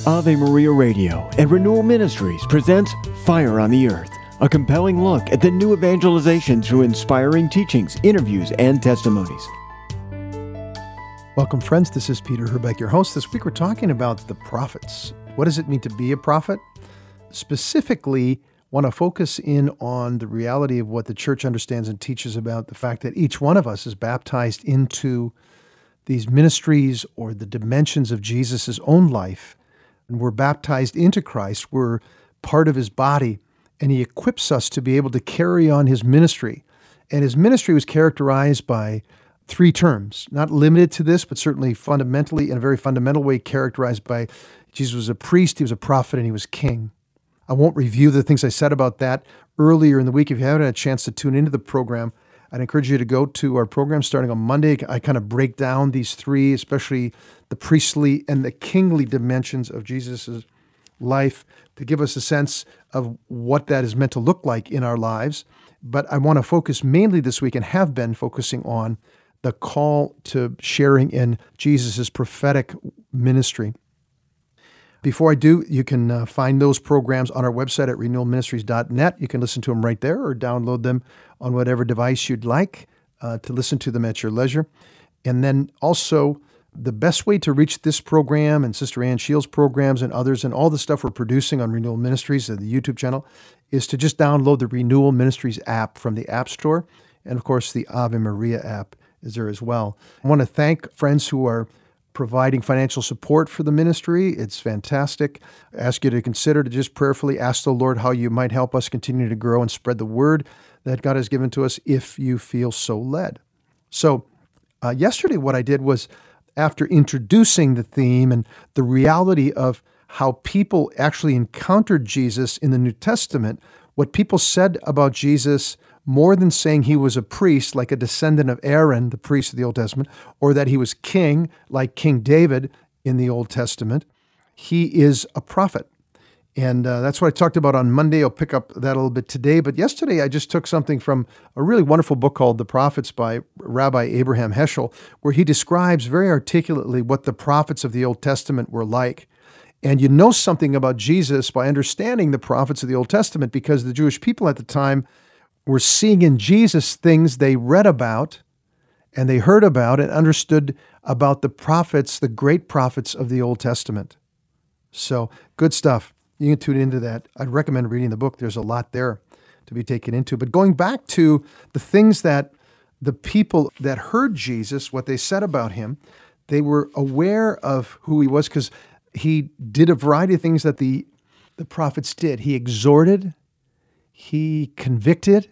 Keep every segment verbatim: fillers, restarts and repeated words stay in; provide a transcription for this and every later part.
Ave Maria Radio and Renewal Ministries presents Fire on the Earth, a compelling look at the new evangelization through inspiring teachings, interviews, and testimonies. Welcome, friends. This is Peter Herbeck, your host. This week we're talking about the prophets. What does it mean to be a prophet? Specifically, want to focus in on the reality of what the church understands and teaches about the fact that each one of us is baptized into these ministries or the dimensions of Jesus' own life. And we're baptized into Christ. We're part of his body, and he equips us to be able to carry on his ministry. And his ministry was characterized by three terms, not limited to this, but certainly fundamentally, in a very fundamental way, characterized by Jesus was a priest, he was a prophet, and he was king. I won't review the things I said about that earlier in the week. If you haven't had a chance to tune into the program, I'd encourage you to go to our program starting on Monday. I kind of break down these three, especially the priestly and the kingly dimensions of Jesus' life to give us a sense of what that is meant to look like in our lives. But I want to focus mainly this week, and have been focusing on the call to sharing in Jesus' prophetic ministry. Before I do, you can uh, find those programs on our website at renewal ministries dot net. You can listen to them right there or download them on whatever device you'd like uh, to listen to them at your leisure. And then also, the best way to reach this program and Sister Ann Shields' programs and others and all the stuff we're producing on Renewal Ministries, the YouTube channel, is to just download the Renewal Ministries app from the App Store. And of course, the Ave Maria app is there as well. I want to thank friends who are providing financial support for the ministry. It's fantastic. I ask you to consider to just prayerfully ask the Lord how you might help us continue to grow and spread the word that God has given to us if you feel so led. So uh, yesterday what I did was, after introducing the theme and the reality of how people actually encountered Jesus in the New Testament, what people said about Jesus, more than saying he was a priest, like a descendant of Aaron, the priest of the Old Testament, or that he was king, like King David in the Old Testament, he is a prophet. And uh, that's what I talked about on Monday. I'll pick up that a little bit today. But yesterday, I just took something from a really wonderful book called The Prophets by Rabbi Abraham Heschel, where he describes very articulately what the prophets of the Old Testament were like. And you know something about Jesus by understanding the prophets of the Old Testament, because the Jewish people at the time were seeing in Jesus things they read about and they heard about and understood about the prophets, the great prophets of the Old Testament. So good stuff. You can tune into that. I'd recommend reading the book. There's a lot there to be taken into. But going back to the things that the people that heard Jesus, what they said about him, they were aware of who he was because he did a variety of things that the, the prophets did. He exhorted, he convicted,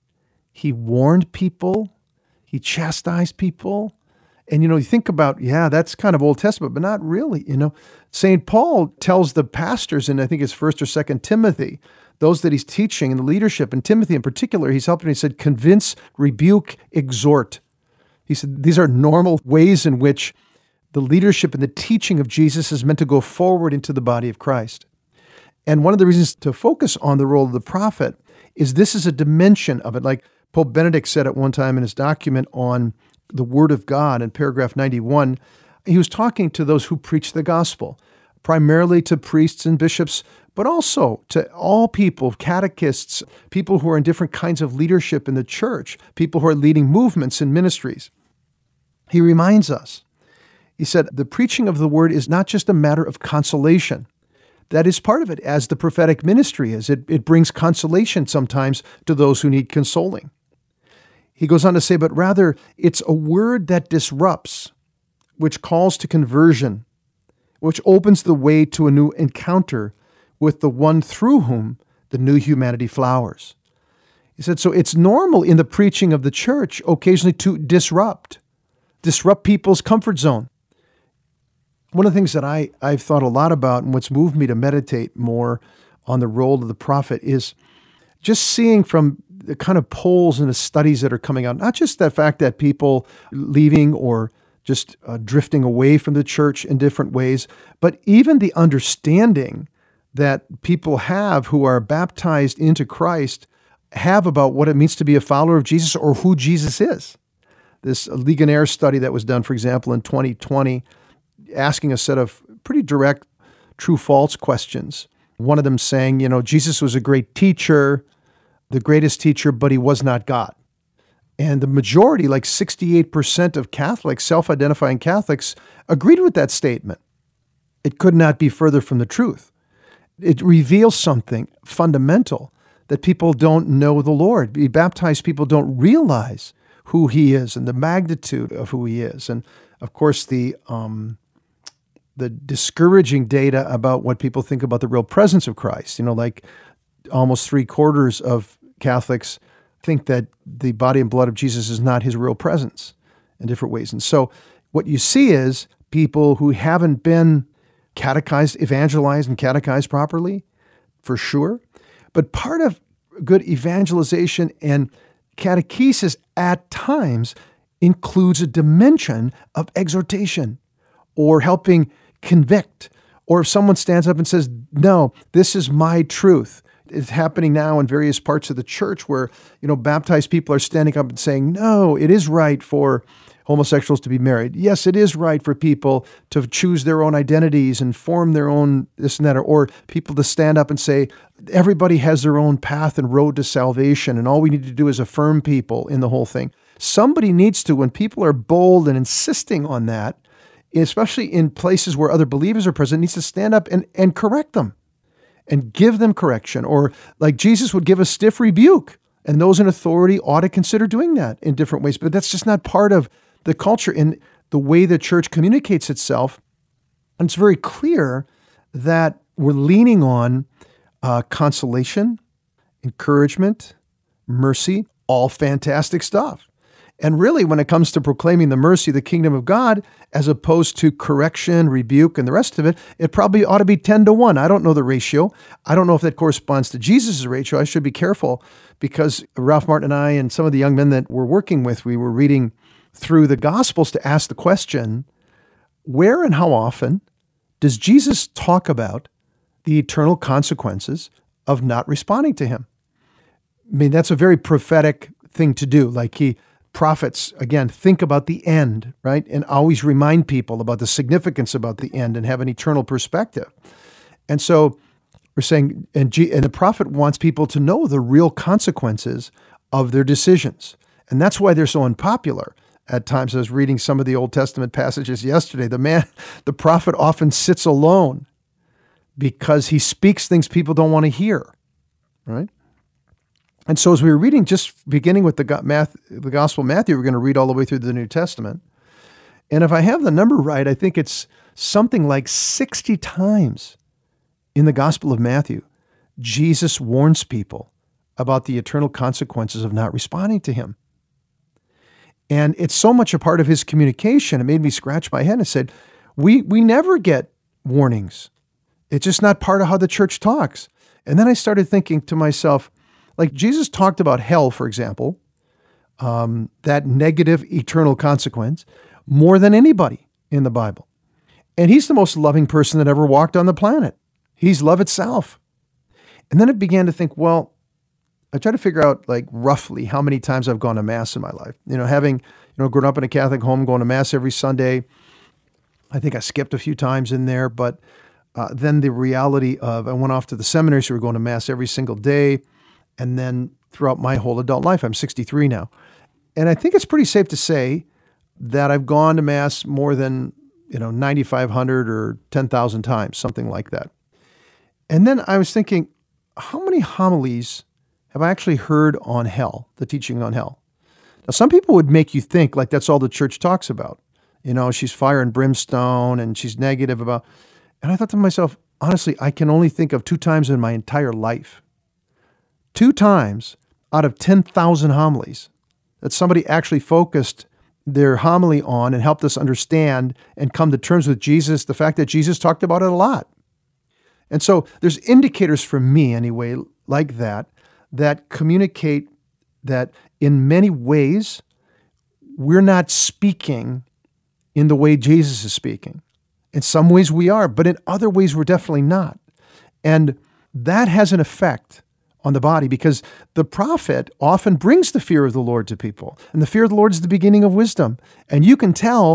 he warned people, he chastised people. And, you know, you think about, yeah, that's kind of Old Testament, but not really, you know. Saint Paul tells the pastors in, I think it's First or Second Timothy, those that he's teaching in the leadership, and Timothy in particular, he's helping, he said, convince, rebuke, exhort. He said, these are normal ways in which the leadership and the teaching of Jesus is meant to go forward into the body of Christ. And one of the reasons to focus on the role of the prophet is this is a dimension of it. Like Pope Benedict said at one time in his document on the Word of God in paragraph ninety-one, he was talking to those who preach the gospel, primarily to priests and bishops, but also to all people, catechists, people who are in different kinds of leadership in the church, people who are leading movements and ministries. He reminds us, he said, the preaching of the word is not just a matter of consolation. That is part of it, as the prophetic ministry is. It, it brings consolation sometimes to those who need consoling. He goes on to say, but rather, it's a word that disrupts, which calls to conversion, which opens the way to a new encounter with the one through whom the new humanity flowers. He said, so it's normal in the preaching of the church occasionally to disrupt, disrupt people's comfort zone. One of the things that I, I've thought a lot about and what's moved me to meditate more on the role of the prophet is just seeing from the kind of polls and the studies that are coming out, not just the fact that people leaving or just uh, drifting away from the church in different ways, but even the understanding that people have who are baptized into Christ have about what it means to be a follower of Jesus or who Jesus is. This Ligonier study that was done, for example, in twenty twenty, asking a set of pretty direct true-false questions. One of them saying, you know, Jesus was a great teacher, the greatest teacher, but he was not God. And the majority, like sixty-eight percent of Catholics, self-identifying Catholics, agreed with that statement. It could not be further from the truth. It reveals something fundamental, that people don't know the Lord. The baptized people don't realize who he is and the magnitude of who he is. And of course, the um, the discouraging data about what people think about the real presence of Christ. You know, like almost three quarters of Catholics think that the body and blood of Jesus is not his real presence in different ways. And so what you see is people who haven't been catechized, evangelized, and catechized properly, for sure. But part of good evangelization and catechesis at times includes a dimension of exhortation or helping convict. Or if someone stands up and says, no, this is my truth. It's happening now in various parts of the church where, you know, baptized people are standing up and saying, no, it is right for homosexuals to be married. Yes, it is right for people to choose their own identities and form their own this and that, or, or people to stand up and say, everybody has their own path and road to salvation, and all we need to do is affirm people in the whole thing. Somebody needs to, when people are bold and insisting on that, especially in places where other believers are present, needs to stand up and, and correct them and give them correction. Or like Jesus would give a stiff rebuke, and those in authority ought to consider doing that in different ways. But that's just not part of the culture in the way the church communicates itself. And it's very clear that we're leaning on uh, consolation, encouragement, mercy, all fantastic stuff. And really, when it comes to proclaiming the mercy of the kingdom of God, as opposed to correction, rebuke, and the rest of it, it probably ought to be ten to one. I don't know the ratio. I don't know if that corresponds to Jesus' ratio. I should be careful, because Ralph Martin and I and some of the young men that we're working with, we were reading through the Gospels to ask the question, where and how often does Jesus talk about the eternal consequences of not responding to him? I mean, that's a very prophetic thing to do. Like he, prophets, again, think about the end, right? And always remind people about the significance about the end and have an eternal perspective. And so we're saying, and, G, and the prophet wants people to know the real consequences of their decisions. And that's why they're so unpopular. At times, I was reading some of the Old Testament passages yesterday. The man, the prophet often sits alone because he speaks things people don't want to hear, right? And so as we were reading, just beginning with the, math, the Gospel of Matthew, we're going to read all the way through the New Testament. And if I have the number right, I think it's something like sixty times in the Gospel of Matthew, Jesus warns people about the eternal consequences of not responding to him. And it's so much a part of his communication, it made me scratch my head and said, we we never get warnings. It's just not part of how the church talks. And then I started thinking to myself, like Jesus talked about hell, for example, um, that negative eternal consequence, more than anybody in the Bible. And he's the most loving person that ever walked on the planet. He's love itself. And then I began to think, well, I try to figure out like roughly how many times I've gone to Mass in my life. You know, having, you know, grown up in a Catholic home, going to Mass every Sunday. I think I skipped a few times in there, but uh, then the reality of I went off to the seminary, so we were going to Mass every single day. And then throughout my whole adult life, I'm sixty-three now. And I think it's pretty safe to say that I've gone to Mass more than, you know, ninety-five hundred or ten thousand times, something like that. And then I was thinking, how many homilies have I actually heard on hell, the teaching on hell? Now, some people would make you think like that's all the church talks about. You know, she's fire and brimstone and she's negative about, and I thought to myself, honestly, I can only think of two times in my entire life. Two times out of ten thousand homilies that somebody actually focused their homily on and helped us understand and come to terms with Jesus, the fact that Jesus talked about it a lot. And so there's indicators for me anyway, like that, that communicate that in many ways, we're not speaking in the way Jesus is speaking. In some ways we are, but in other ways we're definitely not. And that has an effect on the body because the prophet often brings the fear of the Lord to people. And the fear of the Lord is the beginning of wisdom. And you can tell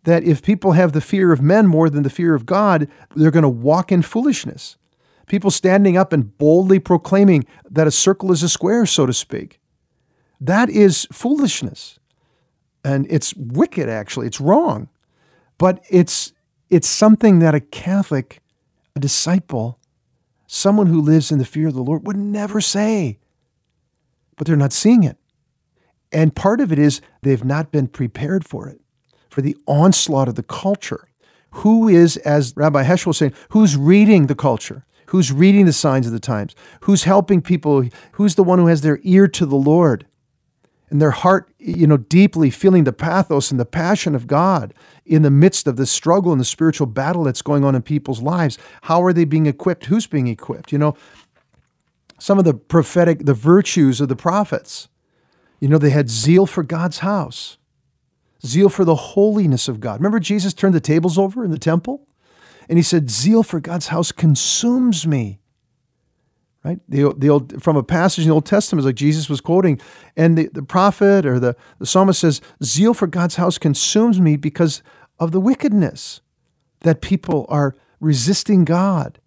that if people have the fear of men more than the fear of God, they're going to walk in foolishness. People standing up and boldly proclaiming that a circle is a square, so to speak. That is foolishness. And it's wicked, actually. It's wrong. But it's it's something that a Catholic, a disciple, someone who lives in the fear of the Lord would never say. But they're not seeing it. And part of it is they've not been prepared for it, for the onslaught of the culture. Who is, as Rabbi Heschel was saying, who's reading the culture? Who's reading the signs of the times? Who's helping people? Who's the one who has their ear to the Lord and their heart, you know, deeply feeling the pathos and the passion of God in the midst of the struggle and the spiritual battle that's going on in people's lives? How are they being equipped? Who's being equipped? You know, some of the prophetic, the virtues of the prophets, you know, they had zeal for God's house, zeal for the holiness of God. Remember Jesus turned the tables over in the temple? And he said, zeal for God's house consumes me. Right? The, the old, from a passage in the Old Testament, like Jesus was quoting, and the, the prophet or the, the psalmist says, zeal for God's house consumes me because of the wickedness that people are resisting God.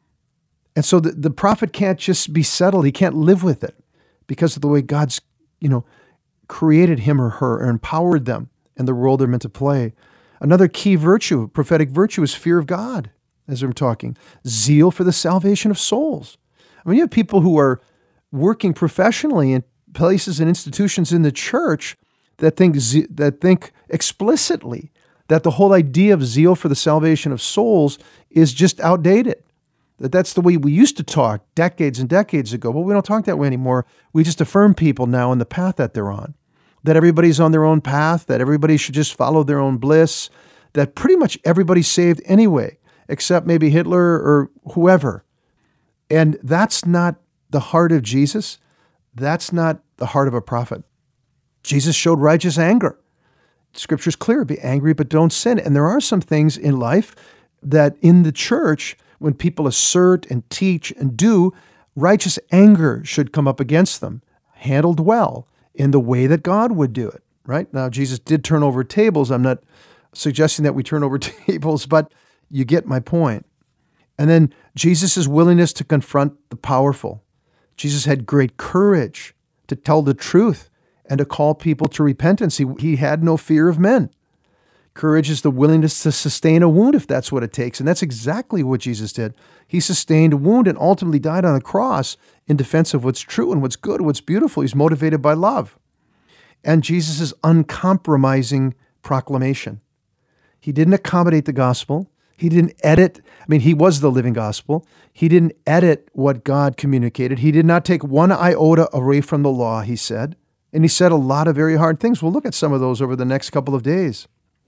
And so the, the prophet can't just be settled. He can't live with it because of the way God's, you know, created him or her or empowered them in the role they're meant to play. Another key virtue, prophetic virtue, is fear of God, as I'm talking. Zeal for the salvation of souls. I mean, you have people who are working professionally in places and institutions in the church that think that think explicitly that the whole idea of zeal for the salvation of souls is just outdated. That that's the way we used to talk decades and decades ago. But we don't talk that way anymore. We just affirm people now in the path that they're on. That everybody's on their own path, that everybody should just follow their own bliss, that pretty much everybody's saved anyway, except maybe Hitler or whoever. And that's not the heart of Jesus. That's not the heart of a prophet. Jesus showed righteous anger. Scripture's clear, be angry, but don't sin. And there are some things in life that in the church, when people assert and teach and do, righteous anger should come up against them, handled well, in the way that God would do it, right? Now, Jesus did turn over tables. I'm not suggesting that we turn over tables, but you get my point. And then Jesus' willingness to confront the powerful. Jesus had great courage to tell the truth and to call people to repentance. He, he had no fear of men. Courage is the willingness to sustain a wound if that's what it takes. And that's exactly what Jesus did. He sustained a wound and ultimately died on the cross in defense of what's true and what's good, what's beautiful. He's motivated by love. And Jesus' uncompromising proclamation. He didn't accommodate the gospel. He didn't edit. I mean, he was the living gospel. He didn't edit what God communicated. He did not take one iota away from the law, he said. And he said a lot of very hard things. We'll look at some of those over the next couple of days.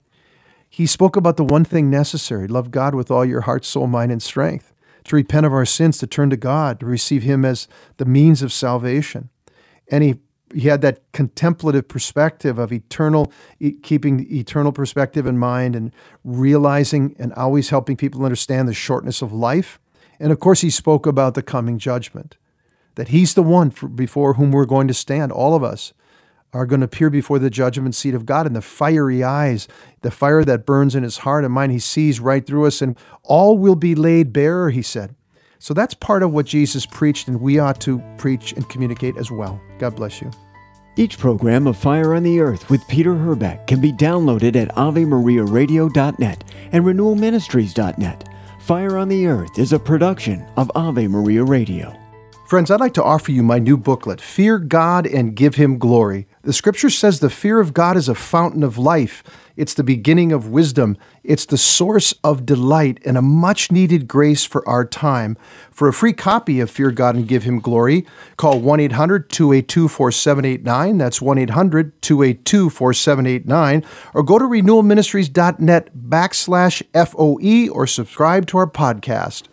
He spoke about the one thing necessary, love God with all your heart, soul, mind, and strength, to repent of our sins, to turn to God, to receive him as the means of salvation. And he, he had that contemplative perspective of eternal, keeping the eternal perspective in mind and realizing and always helping people understand the shortness of life. And of course, he spoke about the coming judgment, that he's the one for, before whom we're going to stand, all of us are going to appear before the judgment seat of God, and the fiery eyes, the fire that burns in his heart and mind, he sees right through us, and all will be laid bare, he said. So that's part of what Jesus preached, and we ought to preach and communicate as well. God bless you. Each program of Fire on the Earth with Peter Herbeck can be downloaded at ave maria radio dot net and renewal ministries dot net. Fire on the Earth is a production of Ave Maria Radio. Friends, I'd like to offer you my new booklet, Fear God and Give Him Glory. The scripture says the fear of God is a fountain of life. It's the beginning of wisdom. It's the source of delight and a much-needed grace for our time. For a free copy of Fear God and Give Him Glory, call one eight hundred two eight two four seven eight nine. That's one eight hundred two eight two four seven eight nine. Or go to renewal ministries dot net backslash F O E or subscribe to our podcast.